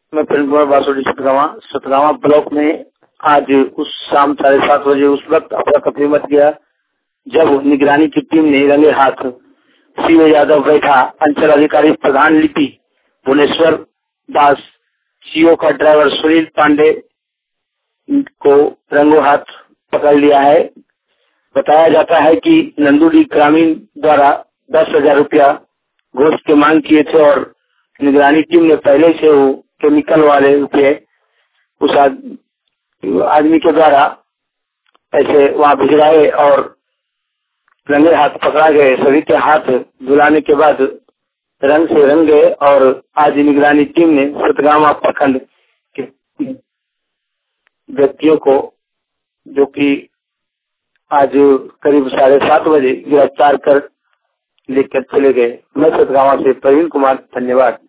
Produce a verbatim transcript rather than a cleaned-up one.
मैं प्रवीण कुमार बासोडी सतगावा सतगावा ब्लॉक में आज उस शाम साढ़े सात बजे उस वक्त अफरा तफरी मच गया जब निगरानी की टीम ने रंगे हाथ सीओ यादव बैठा अंचल अधिकारी प्रधान लिपि भुवनेश्वर दास, सीओ का ड्राइवर सुनील पांडे को रंगों हाथ पकड़ लिया है। बताया जाता है कि नंदुड़ी ग्रामीण द्वारा दस हजार रुपया घोष के मांग किए थे और निगरानी टीम ने पहले से वो केमिकल वाले रुपये उस आदमी के द्वारा पैसे वहाँ भिजवाए और रंगे हाथ पकड़ा गए। सभी के हाथ धुलाने के बाद रंग से रंग गए और आज निगरानी टीम ने सतगावा प्रखंड के व्यक्तियों को, जो कि आज करीब साढ़े सात बजे गिरफ्तार कर लेकर चले गए। मैं सतगावा से प्रवीण कुमार, धन्यवाद।